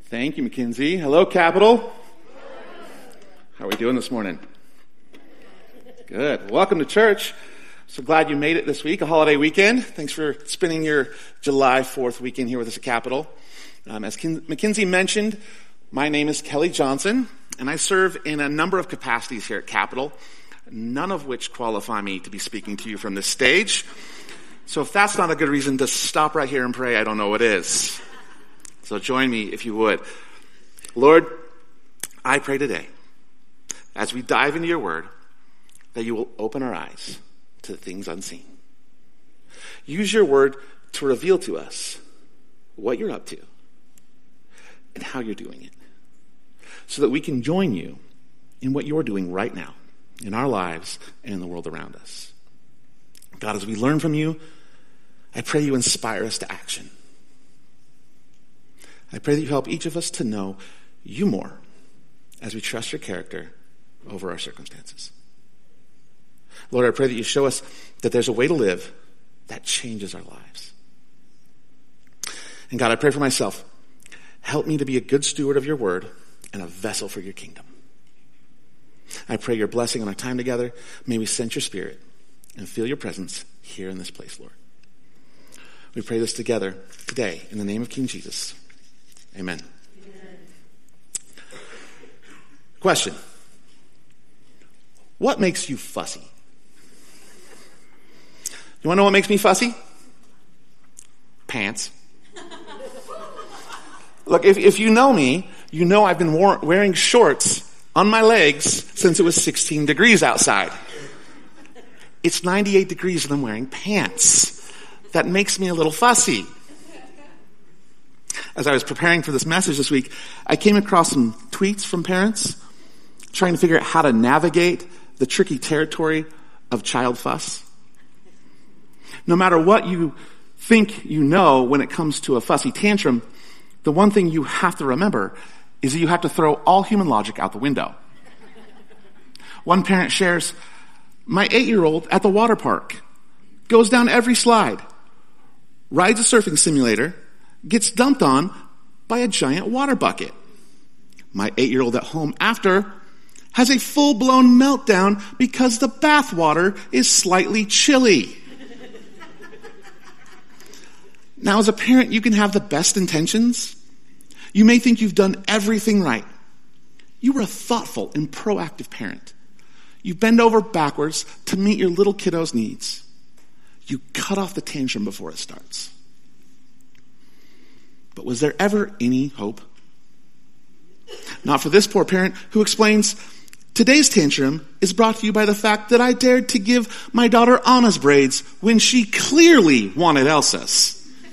Thank you, Mackenzie. Hello, Capital. How are we doing this morning? Good. Welcome to church. So glad you made it this week, a holiday weekend. Thanks for spending your July 4th weekend here with us at Capital. As Mackenzie mentioned, my name is Kelly Johnson, and I serve in a number of capacities here at Capital, none of which qualify me to be speaking to you from this stage. So if that's not a good reason to stop right here and pray, I don't know what is. So join me if you would. Lord, I pray today, as we dive into your word, that you will open our eyes to the things unseen. Use your word to reveal to us what you're up to and how you're doing it, so that we can join you in what you're doing right now in our lives and in the world around us. God, as we learn from you, I pray you inspire us to action. I pray that you help each of us to know you more as we trust your character over our circumstances. Lord, I pray that you show us that there's a way to live that changes our lives. And God, I pray for myself. Help me to be a good steward of your word and a vessel for your kingdom. I pray your blessing on our time together. May we sense your spirit and feel your presence here in this place, Lord. We pray this together today in the name of King Jesus. Amen. Question. What makes you fussy? You want to know what makes me fussy? Pants. Look, if you know me, you know I've been wearing shorts on my legs since it was 16 degrees outside. It's 98 degrees and I'm wearing pants. That makes me a little fussy. As I was preparing for this message this week, I came across some tweets from parents trying to figure out how to navigate the tricky territory of child fuss. No matter what you think you know when it comes to a fussy tantrum, the one thing you have to remember is that you have to throw all human logic out the window. One parent shares, "My 8-year-old at the water park goes down every slide, rides a surfing simulator, gets dumped on by a giant water bucket. My 8-year-old at home after has a full-blown meltdown because the bath water is slightly chilly." Now, as a parent, you can have the best intentions. You may think you've done everything right. You were a thoughtful and proactive parent. You bend over backwards to meet your little kiddo's needs. You cut off the tantrum before it starts. But was there ever any hope? Not for this poor parent who explains, "Today's tantrum is brought to you by the fact that I dared to give my daughter Anna's braids when she clearly wanted Elsa's."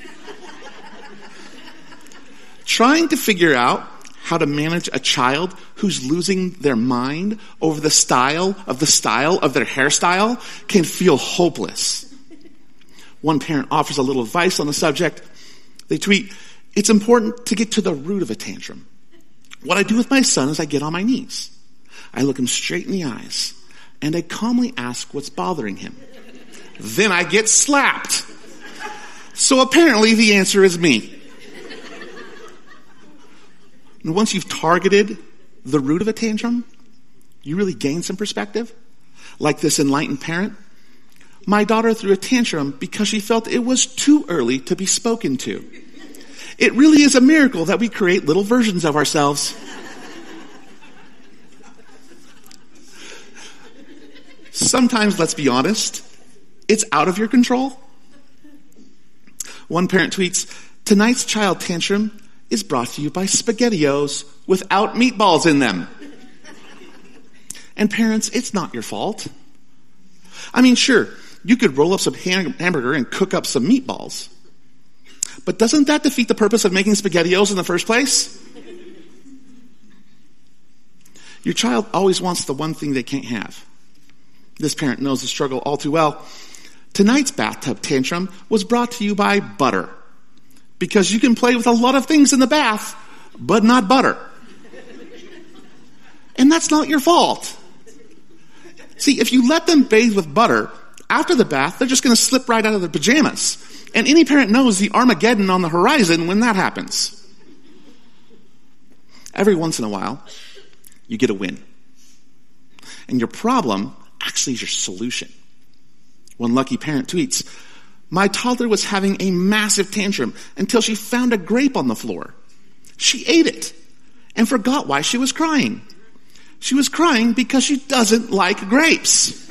Trying to figure out how to manage a child who's losing their mind over the style of their hairstyle can feel hopeless. One parent offers a little advice on the subject. They tweet, "It's important to get to the root of a tantrum. What I do with my son is I get on my knees. I look him straight in the eyes, and I calmly ask what's bothering him. Then I get slapped. So apparently the answer is me." And once you've targeted the root of a tantrum, you really gain some perspective. Like this enlightened parent, "My daughter threw a tantrum because she felt it was too early to be spoken to. It really is a miracle that we create little versions of ourselves." Sometimes, let's be honest, it's out of your control. One parent tweets, "Tonight's child tantrum is brought to you by SpaghettiOs without meatballs in them." And parents, it's not your fault. I mean, sure, you could roll up some hamburger and cook up some meatballs. But doesn't that defeat the purpose of making SpaghettiOs in the first place? Your child always wants the one thing they can't have. This parent knows the struggle all too well. "Tonight's bathtub tantrum was brought to you by butter, because you can play with a lot of things in the bath, but not butter." And that's not your fault. See, if you let them bathe with butter, after the bath, they're just going to slip right out of their pajamas. And any parent knows the Armageddon on the horizon when that happens. every once in a while, you get a win. And your problem actually is your solution. One lucky parent tweets, "My toddler was having a massive tantrum until she found a grape on the floor. She ate it and forgot why she was crying. She was crying because she doesn't like grapes."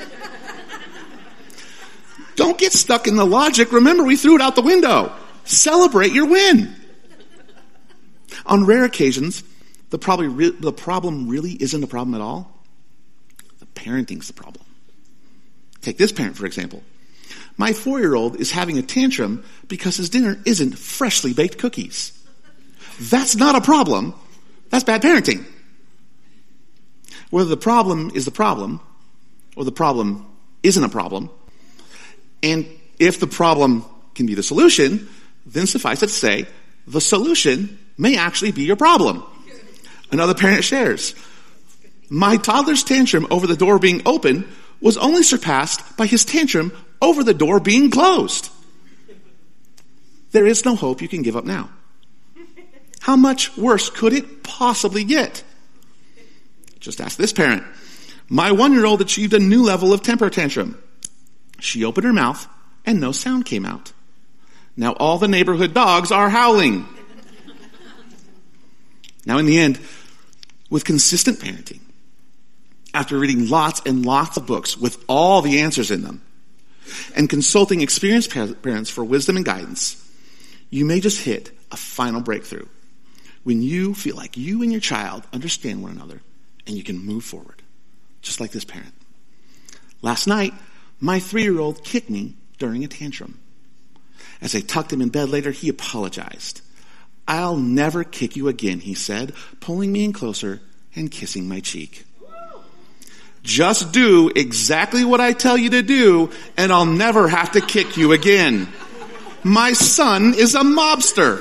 Don't get stuck in the logic. Remember, we threw it out the window. Celebrate your win. On rare occasions, the problem really isn't a problem at all. The parenting's the problem. Take this parent, for example. My 4-year-old is having a tantrum because his dinner isn't freshly baked cookies. That's not a problem. That's bad parenting. Whether the problem is the problem or the problem isn't a problem, and if the problem can be the solution, then suffice it to say, the solution may actually be your problem. Another parent shares, "My toddler's tantrum over the door being open was only surpassed by his tantrum over the door being closed. There is no hope you can give up now. How much worse could it possibly get?" Just ask this parent. "My 1-year-old achieved a new level of temper tantrum. She opened her mouth and no sound came out. Now all the neighborhood dogs are howling." Now in the end, with consistent parenting, after reading lots and lots of books with all the answers in them, and consulting experienced parents for wisdom and guidance, you may just hit a final breakthrough when you feel like you and your child understand one another and you can move forward, just like this parent. Last night, my 3-year-old kicked me during a tantrum. As I tucked him in bed later, he apologized. "I'll never kick you again," he said, pulling me in closer and kissing my cheek. "Just do exactly what I tell you to do, and I'll never have to kick you again. My son is a mobster."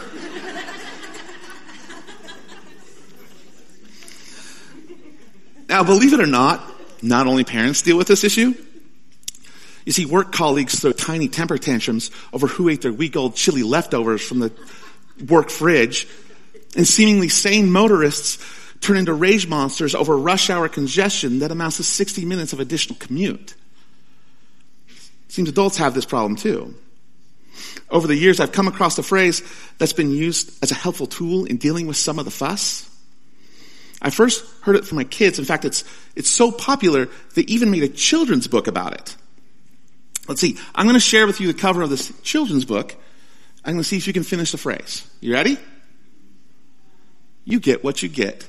Now, believe it or not only parents deal with this issue. You see, work colleagues throw tiny temper tantrums over who ate their week-old chili leftovers from the work fridge, and seemingly sane motorists turn into rage monsters over rush hour congestion that amounts to 60 minutes of additional commute. Seems adults have this problem too. Over the years, I've come across a phrase that's been used as a helpful tool in dealing with some of the fuss. I first heard it from my kids. In fact, it's so popular, they even made a children's book about it. Let's see. I'm going to share with you the cover of this children's book. I'm going to see if you can finish the phrase. You ready? "You get what you get."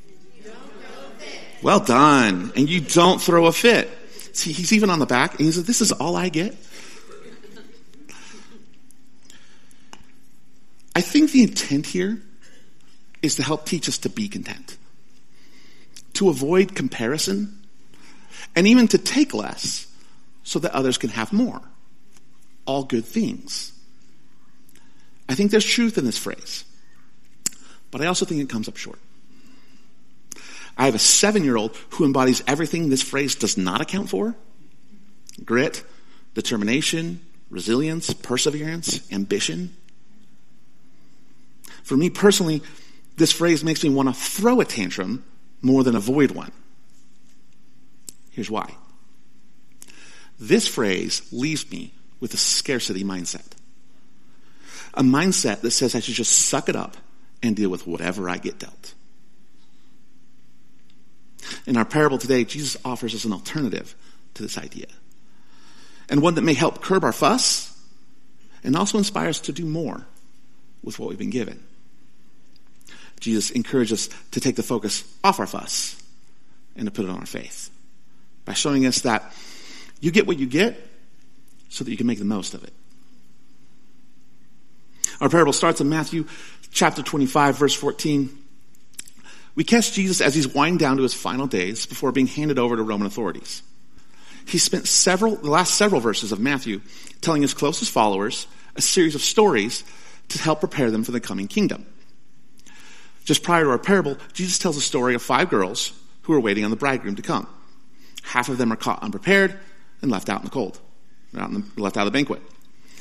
Well done. And you don't throw a fit. See, he's even on the back, and he says, "This is all I get." I think the intent here is to help teach us to be content, to avoid comparison, and even to take less so that others can have more. All good things. I think there's truth in this phrase, but I also think it comes up short. I have a 7-year-old who embodies everything this phrase does not account for: grit, determination, resilience, perseverance, ambition. For me personally, this phrase makes me want to throw a tantrum more than avoid one. Here's why. This phrase leaves me with a scarcity mindset. A mindset that says I should just suck it up and deal with whatever I get dealt. In our parable today, Jesus offers us an alternative to this idea, and one that may help curb our fuss and also inspire us to do more with what we've been given. Jesus encourages us to take the focus off our fuss and to put it on our faith by showing us that you get what you get so that you can make the most of it. Our parable starts in Matthew chapter 25, verse 14. We catch Jesus as he's winding down to his final days before being handed over to Roman authorities. He spent the last several verses of Matthew telling his closest followers a series of stories to help prepare them for the coming kingdom. Just prior to our parable, Jesus tells a story of 5 girls who are waiting on the bridegroom to come. Half of them are caught unprepared and left out in the cold. They're left out of the banquet.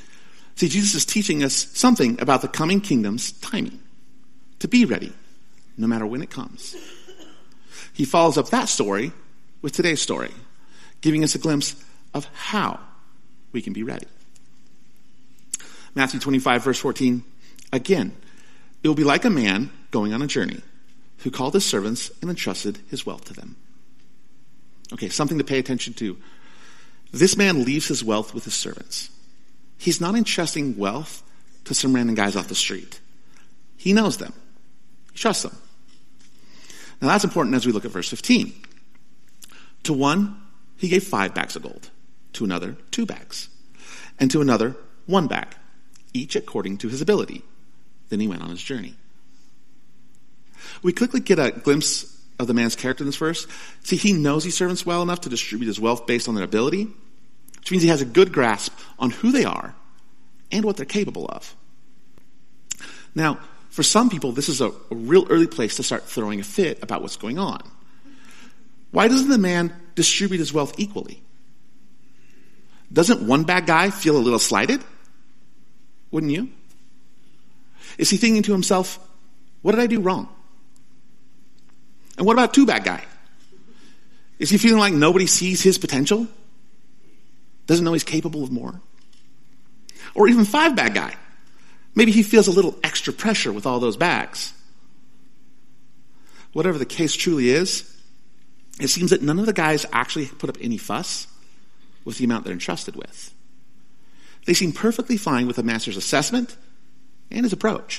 See, Jesus is teaching us something about the coming kingdom's timing. To be ready, no matter when it comes. He follows up that story with today's story, giving us a glimpse of how we can be ready. Matthew 25, verse 14, again, it will be like a man going on a journey who called his servants and entrusted his wealth to them. Okay, something to pay attention to. This man leaves his wealth with his servants. He's not entrusting wealth to some random guys off the street. He knows them. He trusts them. Now that's important as we look at verse 15. To one, he gave 5 bags of gold. To another, 2 bags. And to another, 1 bag, each according to his ability. Then he went on his journey. We quickly get a glimpse of the man's character in this verse. See, he knows his servants well enough to distribute his wealth based on their ability, which means he has a good grasp on who they are and what they're capable of. Now, for some people, this is a real early place to start throwing a fit about what's going on. Why doesn't the man distribute his wealth equally? Doesn't one bad guy feel a little slighted? Wouldn't you? Is he thinking to himself, what did I do wrong? And what about 2 bad guy? Is he feeling like nobody sees his potential? Doesn't know he's capable of more? Or even 5 bad guy. Maybe he feels a little extra pressure with all those bags. Whatever the case truly is, it seems that none of the guys actually put up any fuss with the amount they're entrusted with. They seem perfectly fine with the master's assessment and his approach.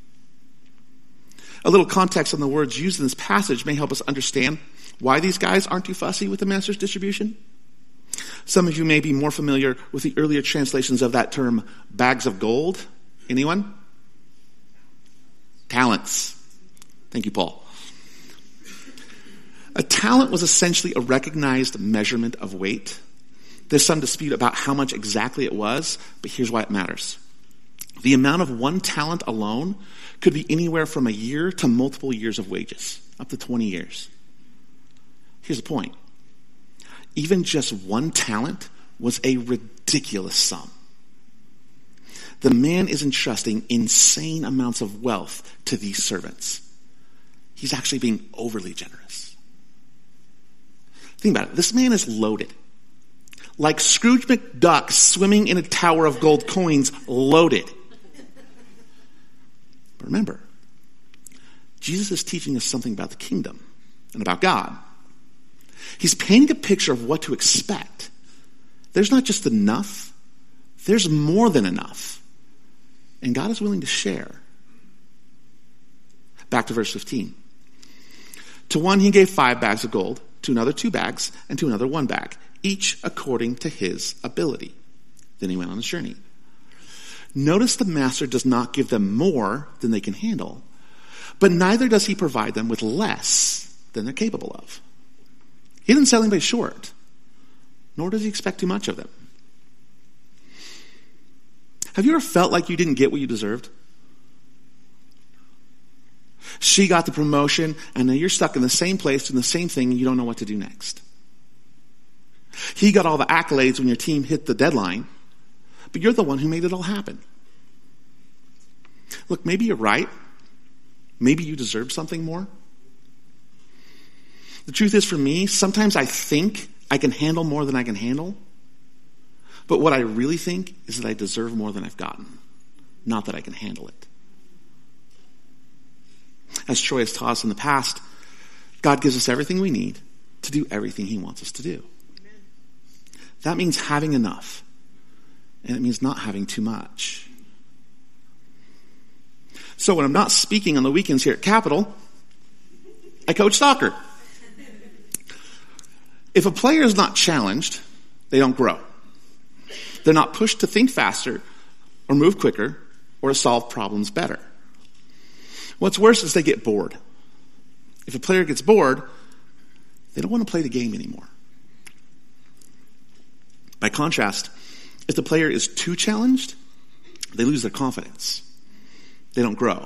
A little context on the words used in this passage may help us understand why these guys aren't too fussy with the master's distribution. Some of you may be more familiar with the earlier translations of that term, bags of gold. Anyone? Talents. Thank you, Paul. A talent was essentially a recognized measurement of weight. There's some dispute about how much exactly it was, but here's why it matters. The amount of 1 talent alone could be anywhere from a year to multiple years of wages, up to 20 years. Here's the point. Even just 1 talent was a ridiculous sum. The man is entrusting insane amounts of wealth to these servants. He's actually being overly generous. Think about it. This man is loaded. Like Scrooge McDuck swimming in a tower of gold coins, loaded. But remember, Jesus is teaching us something about the kingdom and about God. He's painting a picture of what to expect. There's not just enough, there's more than enough. And God is willing to share. Back to verse 15. To one he gave 5 bags of gold, to another 2 bags, and to another 1 bag, each according to his ability. Then he went on his journey. Notice the master does not give them more than they can handle, but neither does he provide them with less than they're capable of. He doesn't sell anybody short, nor does he expect too much of them. Have you ever felt like you didn't get what you deserved? She got the promotion, and now you're stuck in the same place doing the same thing, and you don't know what to do next. He got all the accolades when your team hit the deadline, but you're the one who made it all happen. Look, maybe you're right. Maybe you deserve something more. The truth is, for me, sometimes I think I can handle more than I can handle. But what I really think is that I deserve more than I've gotten, not that I can handle it. As Troy has taught us in the past, God gives us everything we need to do everything he wants us to do. Amen. That means having enough, and it means not having too much. So when I'm not speaking on the weekends here at Capitol, I coach soccer. If a player is not challenged, they don't grow. They're not pushed to think faster or move quicker or to solve problems better. What's worse is they get bored. If a player gets bored, they don't want to play the game anymore. By contrast, if the player is too challenged, they lose their confidence. They don't grow.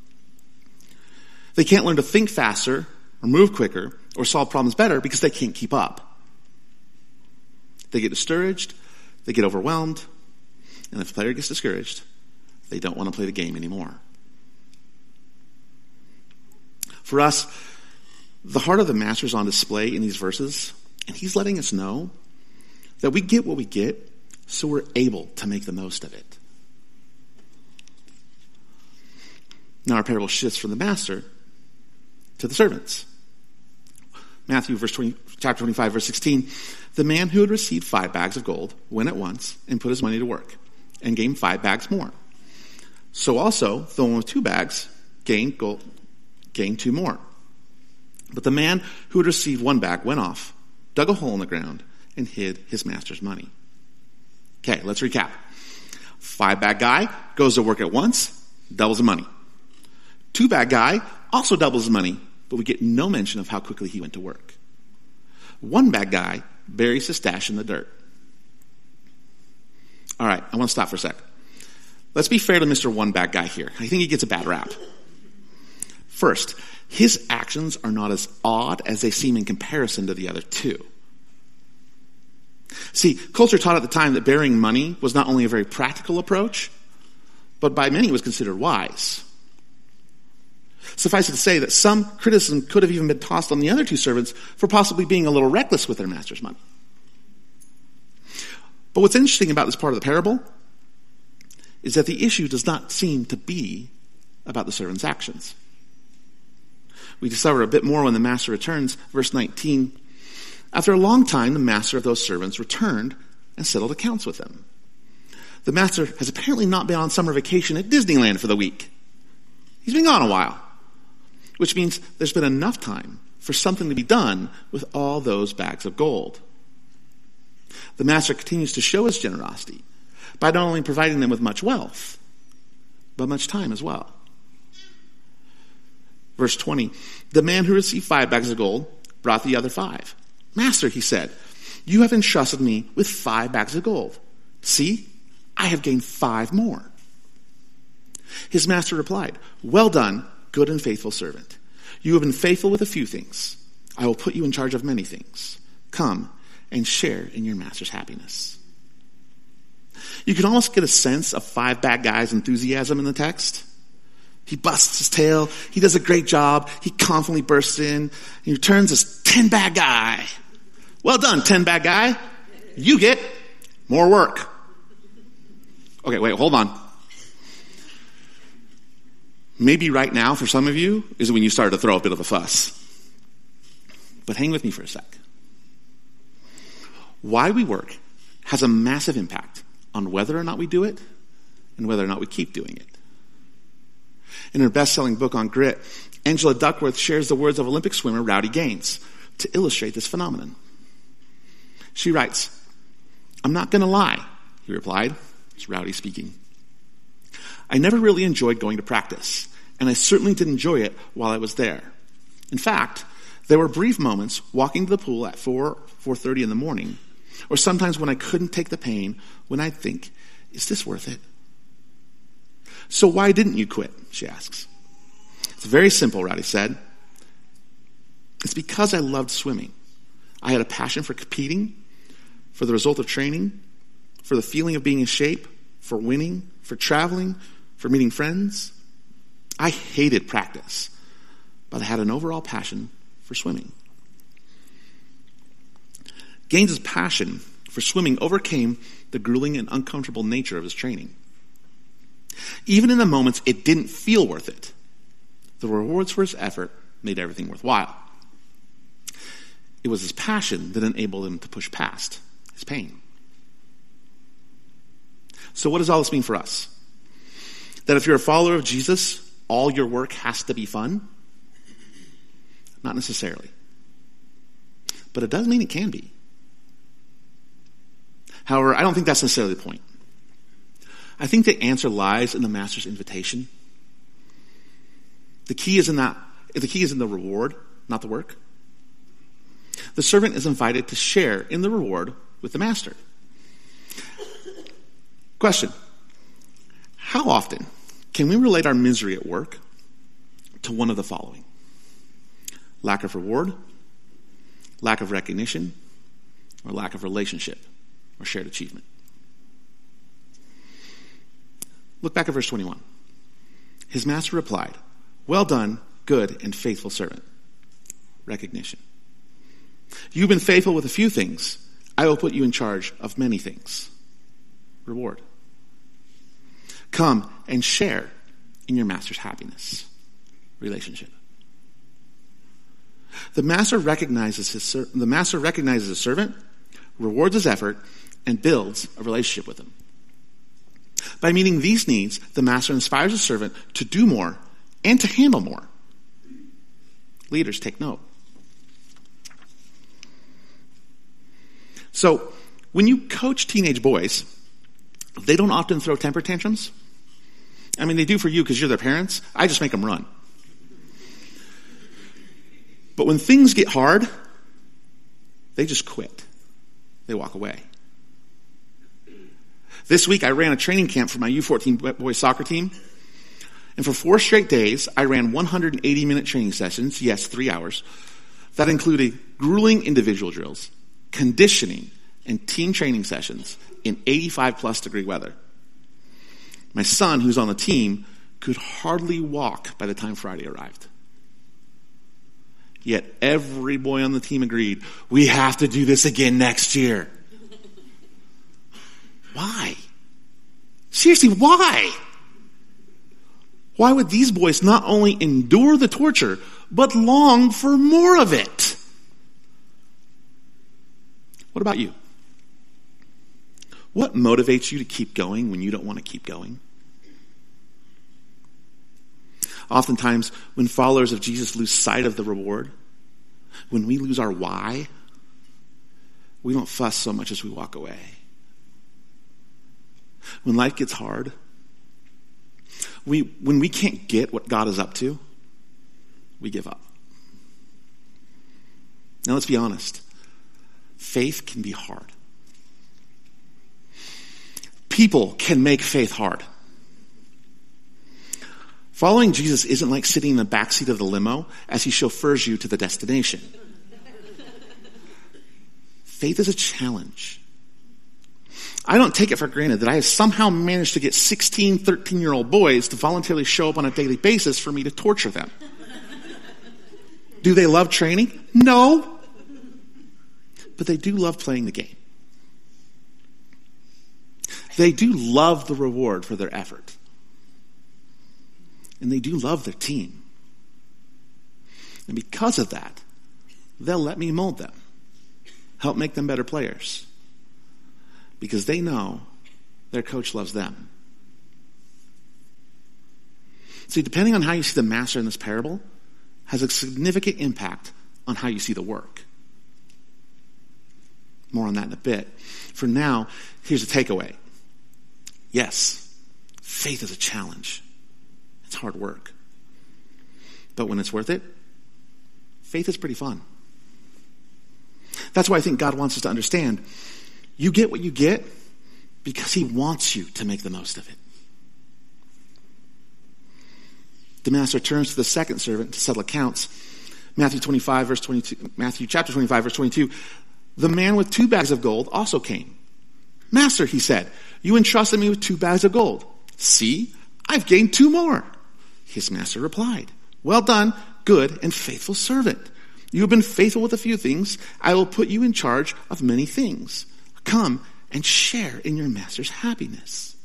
They can't learn to think faster or move quicker or solve problems better because they can't keep up. They get discouraged, they get overwhelmed, and if the player gets discouraged, they don't want to play the game anymore. For us, the heart of the master is on display in these verses, and he's letting us know that we get what we get, so we're able to make the most of it. Now our parable shifts from the master to the servants. Matthew chapter 25, verse 16. The man who had received 5 bags of gold went at once and put his money to work and gained 5 bags more. So also the one with 2 bags gained 2 more. But the man who had received 1 bag went off, dug a hole in the ground, and hid his master's money. Okay, let's recap. 5-bag guy goes to work at once, doubles the money. 2-bag guy also doubles his money, but we get no mention of how quickly he went to work. 1-bag guy buries his stash in the dirt. All right, I want to stop for a sec. Let's be fair to Mr. 1-bag guy here. I think he gets a bad rap. First, his actions are not as odd as they seem in comparison to the other 2. See, culture taught at the time that burying money was not only a very practical approach, but by many was considered wise. Suffice it to say that some criticism could have even been tossed on the other 2 servants for possibly being a little reckless with their master's money. But what's interesting about this part of the parable is that the issue does not seem to be about the servant's actions. We discover a bit more when the master returns. Verse 19. After a long time, the master of those servants returned and settled accounts with them. The master has apparently not been on summer vacation at Disneyland for the week. He's been gone a while, which means there's been enough time for something to be done with all those bags of gold. The master continues to show his generosity by not only providing them with much wealth, but much time as well. Verse 20, the man who received 5 bags of gold brought the other 5. Master, he said, you have entrusted me with 5 bags of gold. See, I have gained 5 more. His master replied, well done, good and faithful servant. You have been faithful with a few things. I will put you in charge of many things. Come and share in your master's happiness. You can almost get a sense of 5-bag guy's enthusiasm in the text. He busts his tail. He does a great job. He confidently bursts in. He returns as 10-bag guy. Well done, 10-bag guy. You get more work. Okay, wait, hold on. Maybe right now, for some of you, is when you start to throw a bit of a fuss. But hang with me for a sec. Why we work has a massive impact on whether or not we do it and whether or not we keep doing it. In her best-selling book on grit, Angela Duckworth shares the words of Olympic swimmer Rowdy Gaines to illustrate this phenomenon. She writes, I'm not going to lie, he replied. It's Rowdy speaking. I never really enjoyed going to practice, and I certainly didn't enjoy it while I was there. In fact, there were brief moments walking to the pool at 4:30 in the morning, or sometimes when I couldn't take the pain, when I'd think, is this worth it? So why didn't you quit? She asks. It's very simple, Rowdy said. It's because I loved swimming. I had a passion for competing, for the result of training, for the feeling of being in shape, for winning, for traveling, for meeting friends. I hated practice, but I had an overall passion for swimming. Gaines's passion for swimming overcame the grueling and uncomfortable nature of his training. Even in the moments it didn't feel worth it, the rewards for his effort made everything worthwhile. It was his passion that enabled him to push past his pain. So what does all this mean for us? That if you're a follower of Jesus, all your work has to be fun? Not necessarily. But it does mean it can be. However, I don't think that's necessarily the point. I think the answer lies in the master's invitation. The key is in the reward, not the work. The servant is invited to share in the reward with the master. Question. How often can we relate our misery at work to one of the following? Lack of reward, lack of recognition, or lack of relationship or shared achievement? Look back at verse 21. His master replied, well done, good and faithful servant. Recognition. You've been faithful with a few things. I will put you in charge of many things. Reward. Come and share in your master's happiness. Relationship. The master recognizes his servant, rewards his effort, and builds a relationship with him. By meeting these needs, the master inspires his servant to do more and to handle more. Leaders, take note. So, when you coach teenage boys, they don't often throw temper tantrums. I mean, they do for you because you're their parents. I just make them run. But when things get hard, they just quit. They walk away. This week, I ran a training camp for my U14 boys soccer team. And for 4 straight days, I ran 180-minute training sessions, yes, 3 hours, that included grueling individual drills, conditioning, and team training sessions in 85-plus degree weather. My son, who's on the team, could hardly walk by the time Friday arrived. Yet every boy on the team agreed, we have to do this again next year. Why? Seriously, why? Why would these boys not only endure the torture, but long for more of it? What about you? What motivates you to keep going when you don't want to keep going? Oftentimes, when followers of Jesus lose sight of the reward, when we lose our why, we don't fuss so much as we walk away. When life gets hard, when we can't get what God is up to, we give up. Now let's be honest. Faith can be hard. People can make faith hard. Following Jesus isn't like sitting in the backseat of the limo as he chauffeurs you to the destination. Faith is a challenge. I don't take it for granted that I have somehow managed to get 16, 13-year-old boys to voluntarily show up on a daily basis for me to torture them. Do they love training? No. But they do love playing the game. They do love the reward for their effort. And they do love their team. And because of that, they'll let me mold them, help make them better players. Because they know their coach loves them. See, depending on how you see the master in this parable, has a significant impact on how you see the work. More on that in a bit. For now, here's the takeaway. Yes, faith is a challenge. It's hard work. But when it's worth it, faith is pretty fun. That's why I think God wants us to understand you get what you get because he wants you to make the most of it. The master turns to the second servant to settle accounts. Matthew chapter 25, verse 22. The man with 2 bags of gold also came. Master, he said, you entrusted me with 2 bags of gold. See, I've gained 2 more. His master replied, well done, good and faithful servant. You have been faithful with a few things. I will put you in charge of many things. Come and share in your master's happiness.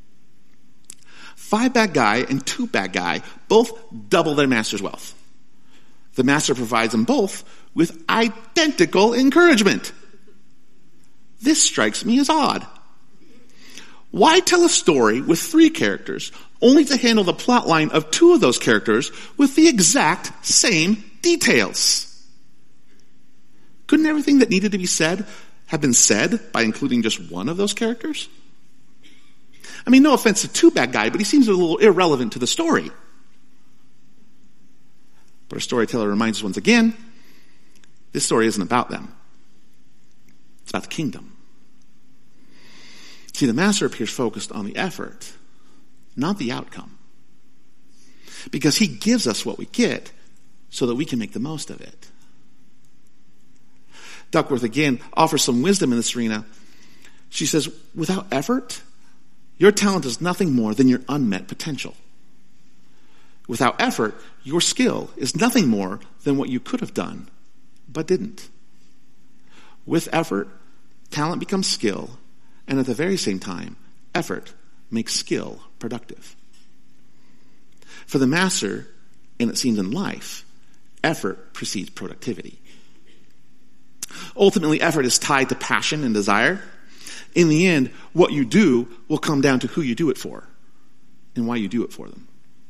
5-bag guy and 2-bag guy both double their master's wealth. The master provides them both with identical encouragement. This strikes me as odd. Why tell a story with 3 characters only to handle the plot line of 2 of those characters with the exact same details? Couldn't everything that needed to be said have been said by including just one of those characters? I mean, no offense to 2-bag guy, but he seems a little irrelevant to the story. But our storyteller reminds us once again, this story isn't about them. It's about the kingdom. See, the master appears focused on the effort, not the outcome. Because he gives us what we get so that we can make the most of it. Duckworth again offers some wisdom in this arena. She says, without effort, your talent is nothing more than your unmet potential. Without effort, your skill is nothing more than what you could have done, but didn't. With effort, talent becomes skill, and at the very same time, effort makes skill productive. For the master, and it seems in life, effort precedes productivity. Ultimately, effort is tied to passion and desire. In the end, what you do will come down to who you do it for and why you do it for them.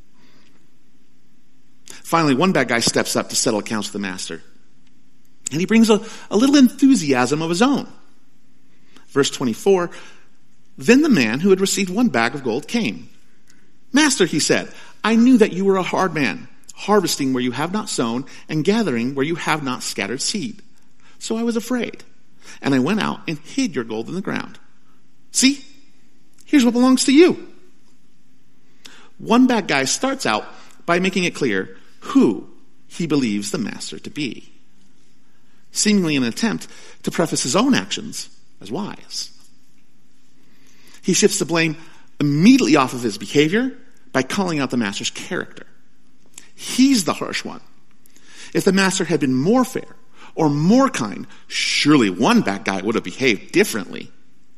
Finally, one bad guy steps up to settle accounts with the master. And he brings a little enthusiasm of his own. Verse 24, then the man who had received 1 bag of gold came. Master, he said, I knew that you were a hard man, harvesting where you have not sown and gathering where you have not scattered seed. So I was afraid, and I went out and hid your gold in the ground. See, here's what belongs to you. One bad guy starts out by making it clear who he believes the master to be, seemingly an attempt to preface his own actions as wise. He shifts the blame immediately off of his behavior by calling out the master's character. He's the harsh one. If the master had been more fair or more kind, surely one bad guy would have behaved differently.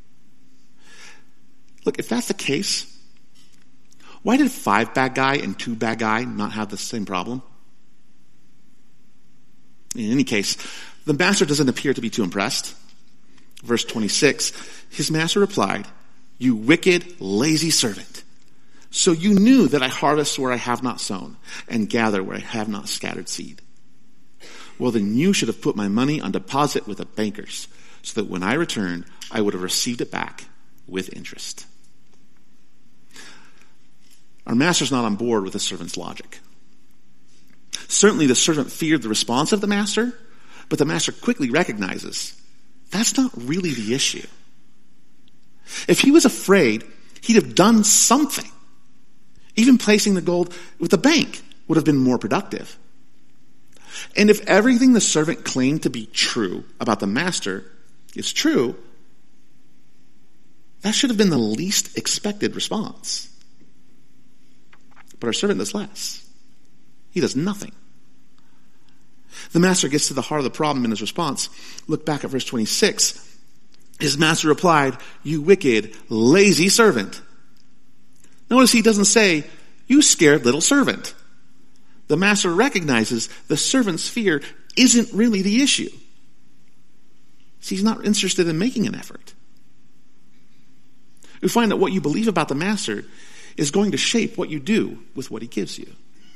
Look, if that's the case, why did 5 bad guy and 2 bad guy not have the same problem? In any case, the master doesn't appear to be too impressed. Verse 26, his master replied, you wicked, lazy servant. So you knew that I harvest where I have not sown and gather where I have not scattered seed. Well, then you should have put my money on deposit with the bankers so that when I returned, I would have received it back with interest. Our master's not on board with the servant's logic. Certainly the servant feared the response of the master, but the master quickly recognizes that's not really the issue. If he was afraid, he'd have done something. Even placing the gold with the bank would have been more productive. And if everything the servant claimed to be true about the master is true, that should have been the least expected response. But our servant does less. He does nothing. The master gets to the heart of the problem in his response. Look back at verse 26. His master replied, you wicked, lazy servant. Notice he doesn't say, you scared little servant. The master recognizes the servant's fear isn't really the issue. See, he's not interested in making an effort. We find that what you believe about the master is going to shape what you do with what he gives you.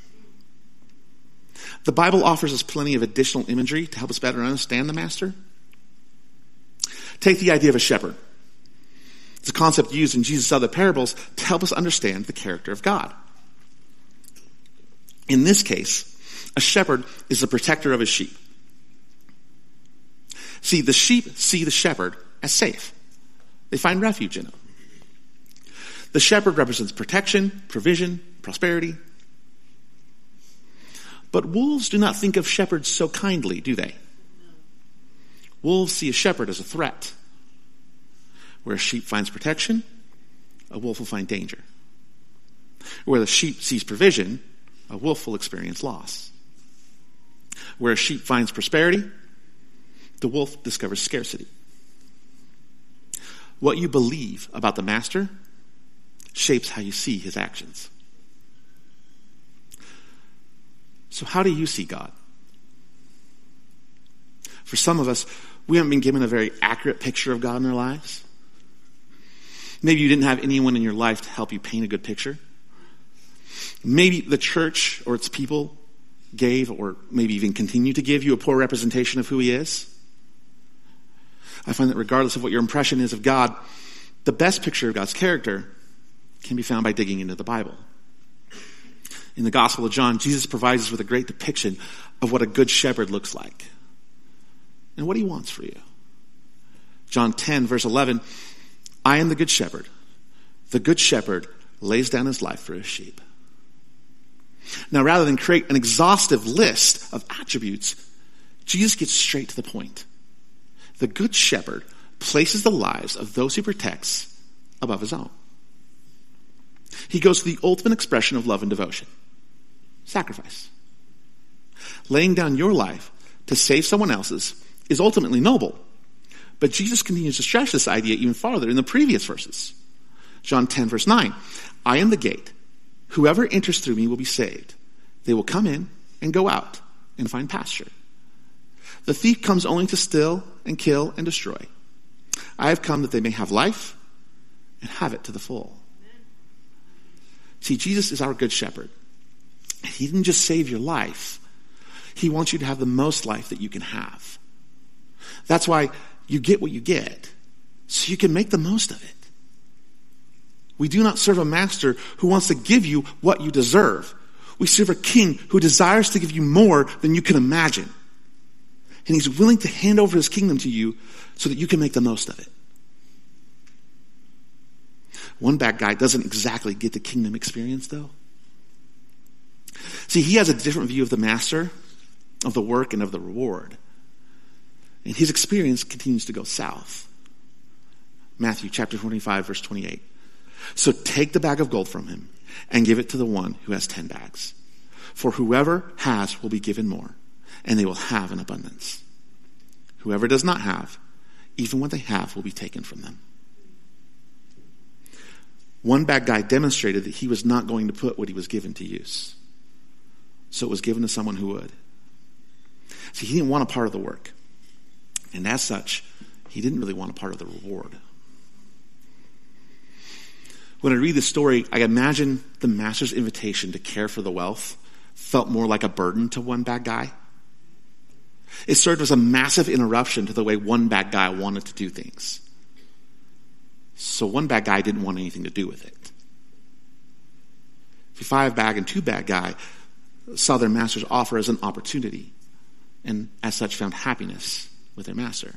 The Bible offers us plenty of additional imagery to help us better understand the master. Take the idea of a shepherd. It's a concept used in Jesus' other parables to help us understand the character of God. In this case, a shepherd is the protector of his sheep. See, the sheep see the shepherd as safe. They find refuge in him. The shepherd represents protection, provision, prosperity. But wolves do not think of shepherds so kindly, do they? Wolves see a shepherd as a threat. Where a sheep finds protection, a wolf will find danger. Where the sheep sees provision, a wolf will experience loss. Where a sheep finds prosperity, the wolf discovers scarcity. What you believe about the master shapes how you see his actions. So how do you see God? For some of us, we haven't been given a very accurate picture of God in our lives. Maybe you didn't have anyone in your life to help you paint a good picture. Maybe the church or its people gave, or maybe even continue to give you, a poor representation of who he is. I find that regardless of what your impression is of God, the best picture of God's character can be found by digging into the Bible. In the Gospel of John, Jesus provides us with a great depiction of what a good shepherd looks like and what he wants for you. John 10, verse 11, I am the good shepherd. The good shepherd lays down his life for his sheep. Now, rather than create an exhaustive list of attributes, Jesus gets straight to the point. The good shepherd places the lives of those he protects above his own. He goes to the ultimate expression of love and devotion. Sacrifice. Laying down your life to save someone else's is ultimately noble. But Jesus continues to stretch this idea even farther in the previous verses. John 10, verse 9. I am the gate. Whoever enters through me will be saved. They will come in and go out and find pasture. The thief comes only to steal and kill and destroy. I have come that they may have life and have it to the full. See, Jesus is our good shepherd. He didn't just save your life. He wants you to have the most life that you can have. That's why you get what you get, so you can make the most of it. We do not serve a master who wants to give you what you deserve. We serve a king who desires to give you more than you can imagine. And he's willing to hand over his kingdom to you so that you can make the most of it. One bad guy doesn't exactly get the kingdom experience, though. See, he has a different view of the master, of the work, and of the reward. And his experience continues to go south. Matthew chapter 25, verse 28. So take the bag of gold from him and give it to the one who has 10 bags. For whoever has will be given more, and they will have an abundance. Whoever does not have, even what they have will be taken from them. One bad guy demonstrated that he was not going to put what he was given to use. So it was given to someone who would. See, he didn't want a part of the work. And as such, he didn't really want a part of the reward. When I read this story, I imagine the master's invitation to care for the wealth felt more like a burden to one bad guy. It served as a massive interruption to the way one bad guy wanted to do things. So one bad guy didn't want anything to do with it. The 5 bag and 2 bag guy saw their master's offer as an opportunity, and as such found happiness with their master.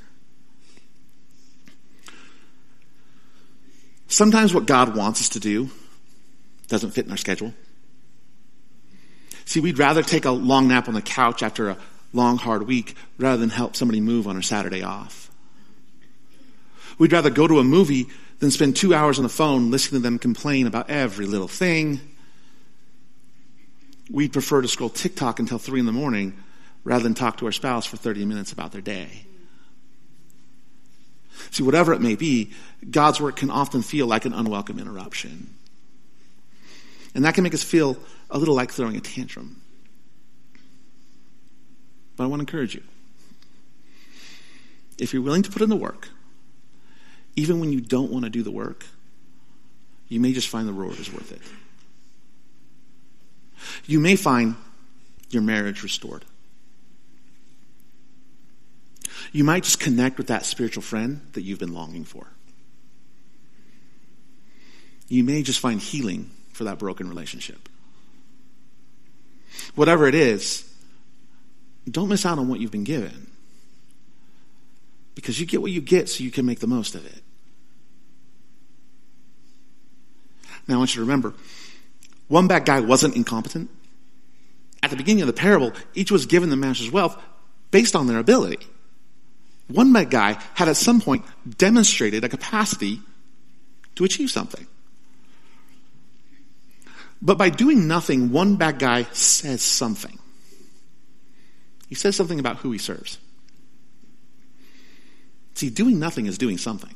Sometimes what God wants us to do doesn't fit in our schedule. See, we'd rather take a long nap on the couch after a long, hard week rather than help somebody move on our Saturday off. We'd rather go to a movie than spend 2 hours on the phone listening to them complain about every little thing. We'd prefer to scroll TikTok until 3 a.m. rather than talk to our spouse for 30 minutes about their day. See, whatever it may be, God's work can often feel like an unwelcome interruption. And that can make us feel a little like throwing a tantrum. But I want to encourage you. If you're willing to put in the work, even when you don't want to do the work, you may just find the reward is worth it. You may find your marriage restored. You might just connect with that spiritual friend that you've been longing for. You may just find healing for that broken relationship. Whatever it is, don't miss out on what you've been given. Because you get what you get so you can make the most of it. Now I want you to remember, one bad guy wasn't incompetent. At the beginning of the parable, each was given the master's wealth based on their ability. One bad guy had at some point demonstrated a capacity to achieve something. But by doing nothing, one bad guy says something. He says something about who he serves. See, doing nothing is doing something.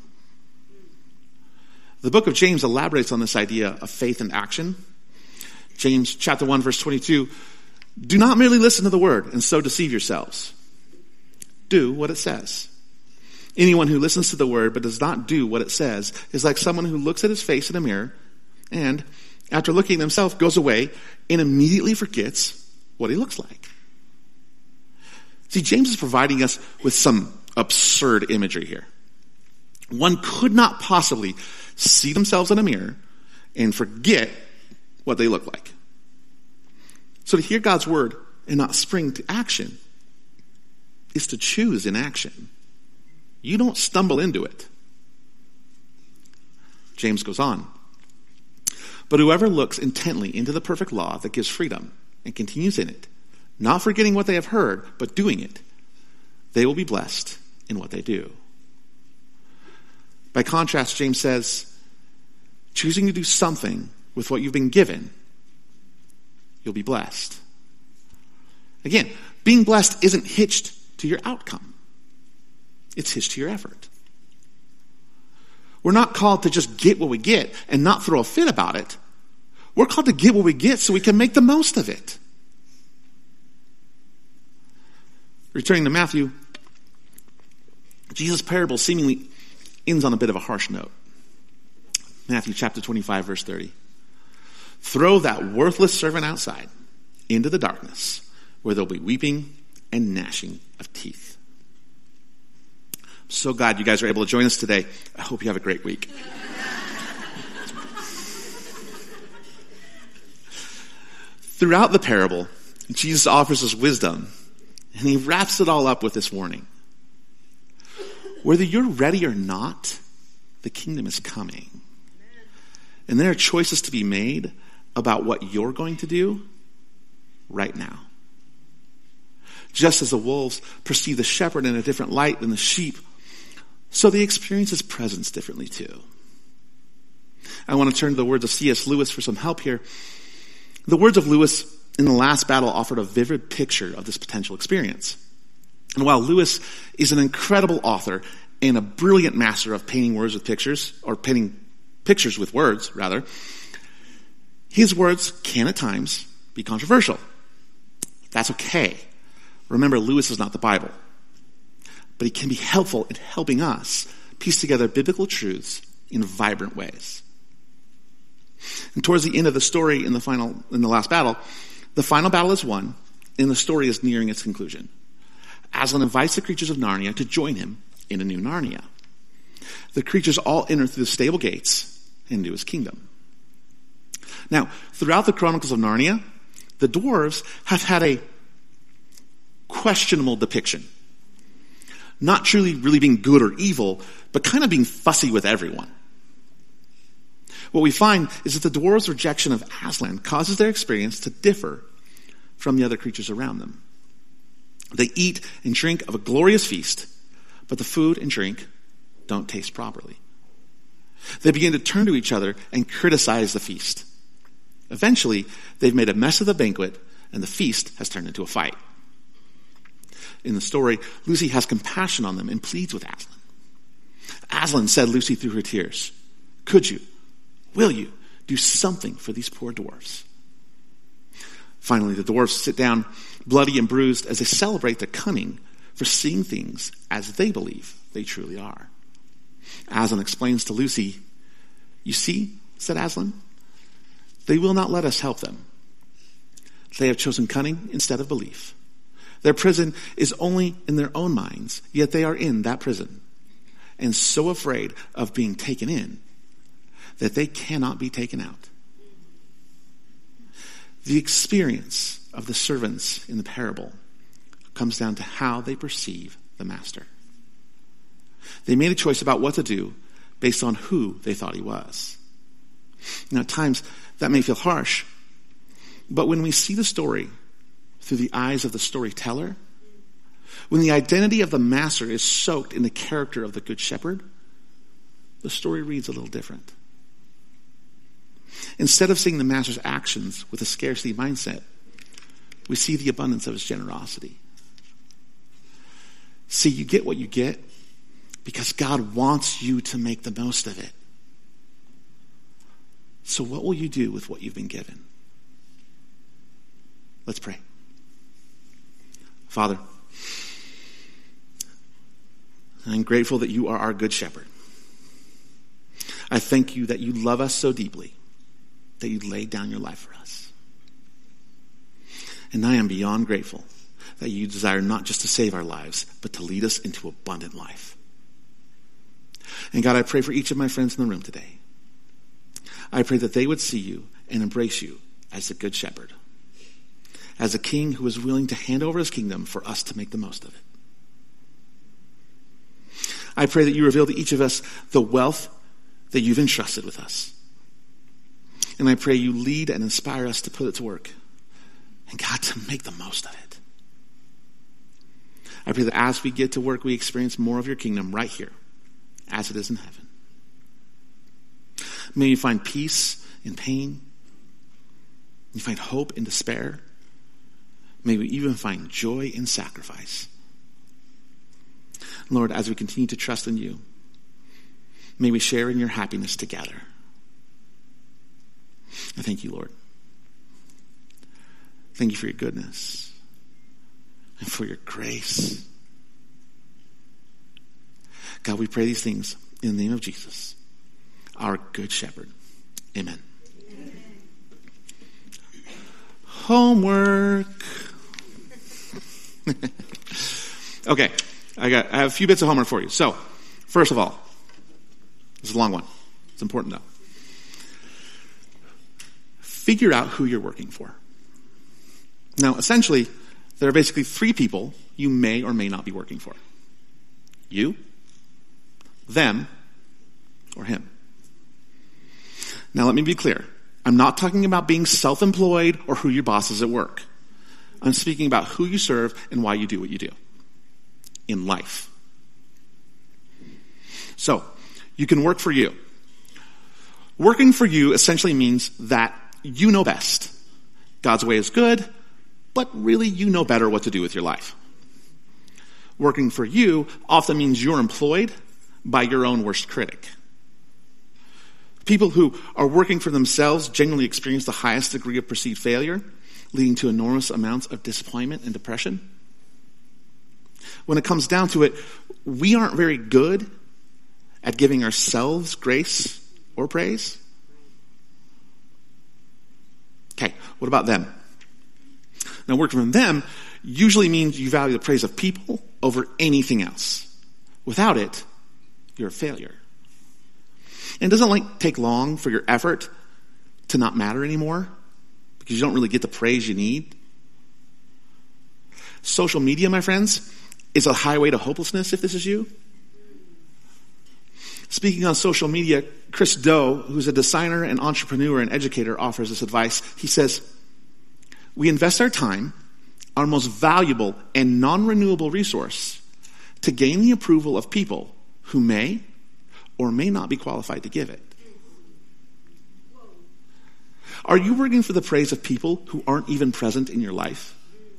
The book of James elaborates on this idea of faith and action. James chapter 1, verse 22, do not merely listen to the word and so deceive yourselves. Do what it says. Anyone who listens to the word but does not do what it says is like someone who looks at his face in a mirror and, after looking at himself, goes away and immediately forgets what he looks like. See, James is providing us with some absurd imagery here. One could not possibly see themselves in a mirror and forget what they look like. So to hear God's word and not spring to action is to choose inaction. You don't stumble into it. James goes on. But whoever looks intently into the perfect law that gives freedom and continues in it, not forgetting what they have heard, but doing it, they will be blessed in what they do. By contrast, James says, choosing to do something with what you've been given, you'll be blessed. Again, being blessed isn't hitched to your outcome. It's hitched to your effort. We're not called to just get what we get and not throw a fit about it. We're called to get what we get so we can make the most of it. Returning to Matthew, Jesus' parable seemingly ends on a bit of a harsh note. Matthew chapter 25, verse 30. Throw that worthless servant outside into the darkness where there'll be weeping and gnashing of teeth. I'm so glad you guys are able to join us today. I hope you have a great week. Throughout the parable, Jesus offers us wisdom, and he wraps it all up with this warning. Whether you're ready or not, the kingdom is coming. And there are choices to be made about what you're going to do right now. Just as the wolves perceive the shepherd in a different light than the sheep, so they experience his presence differently too. I want to turn to the words of C.S. Lewis for some help here. The words of Lewis in The Last Battle offered a vivid picture of this potential experience. And while Lewis is an incredible author and a brilliant master of painting words with pictures, or painting pictures with words, rather, his words can at times be controversial. That's okay. Remember, Lewis is not the Bible. But he can be helpful in helping us piece together biblical truths in vibrant ways. And towards the end of the story in the last battle, the final battle is won, and the story is nearing its conclusion. Aslan invites the creatures of Narnia to join him in a new Narnia. The creatures all enter through the stable gates into his kingdom. Now, throughout the Chronicles of Narnia, the dwarves have had a questionable depiction. Not truly really being good or evil, but kind of being fussy with everyone. What we find is that the dwarves' rejection of Aslan causes their experience to differ from the other creatures around them. They eat and drink of a glorious feast, but the food and drink don't taste properly. They begin to turn to each other and criticize the feast. Eventually, they've made a mess of the banquet, and the feast has turned into a fight. In the story, Lucy has compassion on them and pleads with Aslan. Aslan said Lucy through her tears, "Could you, will you, do something for these poor dwarves?" Finally, the dwarves sit down, bloody and bruised, as they celebrate their cunning for seeing things as they believe they truly are. Aslan explains to Lucy, "You see," said Aslan, "they will not let us help them. They have chosen cunning instead of belief. Their prison is only in their own minds, yet they are in that prison, and so afraid of being taken in that they cannot be taken out." The experience of the servants in the parable comes down to how they perceive the master. They made a choice about what to do based on who they thought he was. Now, at times, that may feel harsh, but when we see the story through the eyes of the storyteller, when the identity of the master is soaked in the character of the good shepherd, the story reads a little different. Instead of seeing the master's actions with a scarcity mindset, we see the abundance of his generosity. See, you get what you get because God wants you to make the most of it. So what will you do with what you've been given? Let's pray. Father, I'm grateful that you are our good shepherd. I thank you that you love us so deeply that you laid down your life for us. And I am beyond grateful that you desire not just to save our lives, but to lead us into abundant life. And God, I pray for each of my friends in the room today. I pray that they would see you and embrace you as the good shepherd, as a king who is willing to hand over his kingdom for us to make the most of it. I pray that you reveal to each of us the wealth that you've entrusted with us. And I pray you lead and inspire us to put it to work. And God, to make the most of it. I pray that as we get to work, we experience more of your kingdom right here, as it is in heaven. May you find peace in pain. You find hope in despair. May we even find joy in sacrifice. Lord, as we continue to trust in you, may we share in your happiness together. I thank you, Lord. Thank you for your goodness and for your grace. God, we pray these things in the name of Jesus, our good shepherd. Amen. Homework. Okay, I have a few bits of homework for you. So, first of all, this is a long one. It's important though. Figure out who you're working for. Now, essentially, there are basically three people you may or may not be working for. You, them, or him. Now, let me be clear. I'm not talking about being self-employed or who your boss is at work. I'm speaking about who you serve and why you do what you do in life. So, you can work for you. Working for you essentially means that you know best. God's way is good, but really you know better what to do with your life. Working for you often means you're employed by your own worst critic. People who are working for themselves generally experience the highest degree of perceived failure, leading to enormous amounts of disappointment and depression. When it comes down to it, we aren't very good at giving ourselves grace or praise. Okay, what about them? Now, working for them usually means you value the praise of people over anything else. Without it, you're a failure. And it doesn't take long for your effort to not matter anymore because you don't really get the praise you need. Social media, my friends, is a highway to hopelessness if this is you. Speaking on social media, Chris Do, who's a designer and entrepreneur and educator, offers this advice. He says, we invest our time, our most valuable and non-renewable resource, to gain the approval of people who may or may not be qualified to give it. Are you working for the praise of people who aren't even present in your life?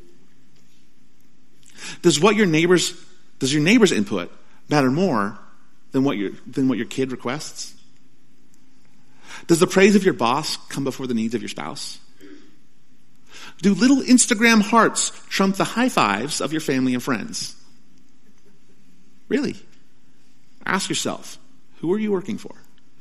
Does your neighbor's input matter more than what your kid requests? Does the praise of your boss come before the needs of your spouse? Do little Instagram hearts trump the high fives of your family and friends? Really? Ask yourself, who are you working for?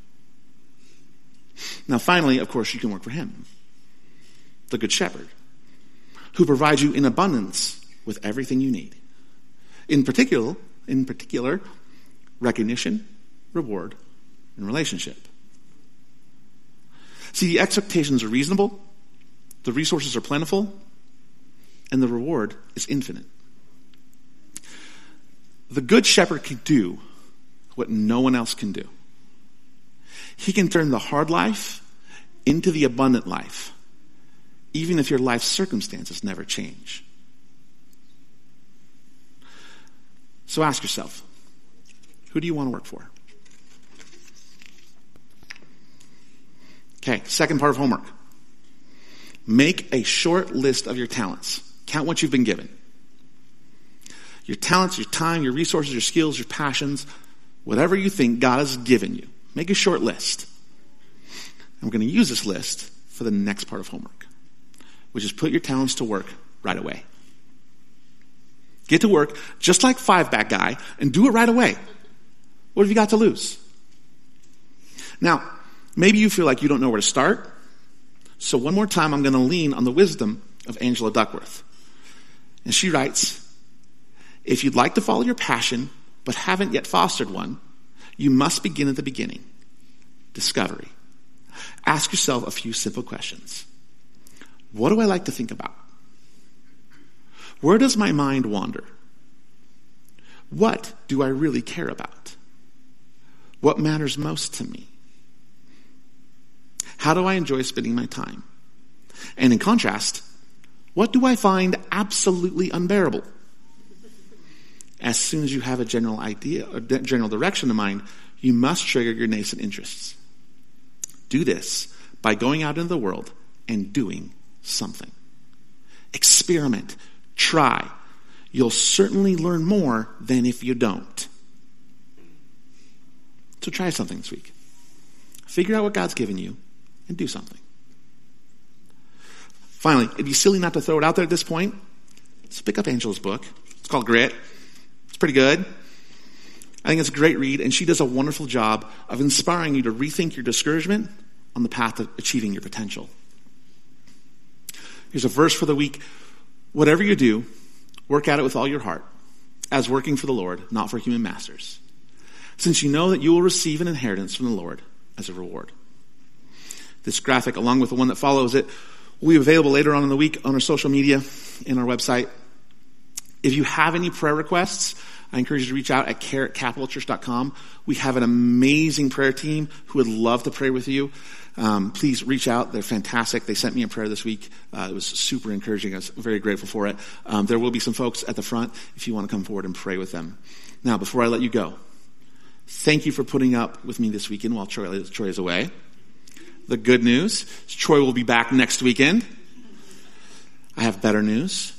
Now, finally, of course, you can work for him, the Good Shepherd, who provides you in abundance with everything you need. In particular, recognition, reward, and relationship. See, the expectations are reasonable, the resources are plentiful, and the reward is infinite. The Good Shepherd can do what no one else can do. He can turn the hard life into the abundant life, even if your life circumstances never change. So ask yourself, who do you want to work for? Okay, second part of homework. Make a short list of your talents. Count what you've been given. Your talents, your time, your resources, your skills, your passions, whatever you think God has given you. Make a short list. And we're going to use this list for the next part of homework, which is put your talents to work right away. Get to work just like Five-Back Guy and do it right away. What have you got to lose? Now, maybe you feel like you don't know where to start. So one more time, I'm going to lean on the wisdom of Angela Duckworth. And she writes, if you'd like to follow your passion, but haven't yet fostered one, you must begin at the beginning. Discovery. Ask yourself a few simple questions. What do I like to think about? Where does my mind wander? What do I really care about? What matters most to me? How do I enjoy spending my time? And in contrast, what do I find absolutely unbearable? As soon as you have a general idea or general direction in mind, you must trigger your nascent interests. Do this by going out into the world and doing something. experiment, try. You'll certainly learn more than if you don't. So try something this week. Figure out what God's given you and do something. Finally, it'd be silly not to throw it out there at this point. Let's pick up Angela's book. It's called Grit. It's pretty good. I think it's a great read, and she does a wonderful job of inspiring you to rethink your discouragement on the path of achieving your potential. Here's a verse for the week. Whatever you do, work at it with all your heart, as working for the Lord, not for human masters, since you know that you will receive an inheritance from the Lord as a reward. This graphic, along with the one that follows it, will be available later on in the week on our social media and our website. If you have any prayer requests, I encourage you to reach out at care@capitalchurch.com. We have an amazing prayer team who would love to pray with you. Please reach out. They're fantastic. They sent me a prayer this week. It was super encouraging. I was very grateful for it. There will be some folks at the front if you want to come forward and pray with them. Now, before I let you go, thank you for putting up with me this weekend while Troy is away. The good news is Troy will be back next weekend. I have better news.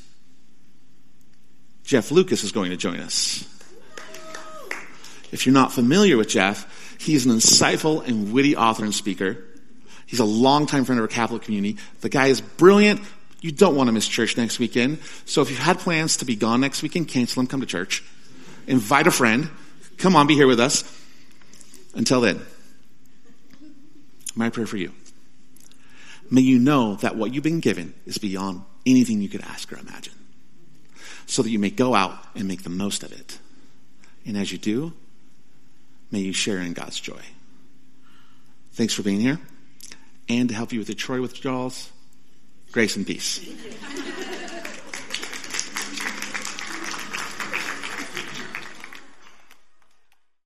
Jeff Lucas is going to join us. If you're not familiar with Jeff, he's an insightful and witty author and speaker. He's a longtime friend of our Capital community. The guy is brilliant. You don't want to miss church next weekend. So if you had plans to be gone next weekend, cancel them, come to church. Invite a friend. Come on, be here with us. Until then, my prayer for you. May you know that what you've been given is beyond anything you could ask or imagine, so that you may go out and make the most of it. And as you do, may you share in God's joy. Thanks for being here. And to help you with the Troy withdrawals, grace and peace.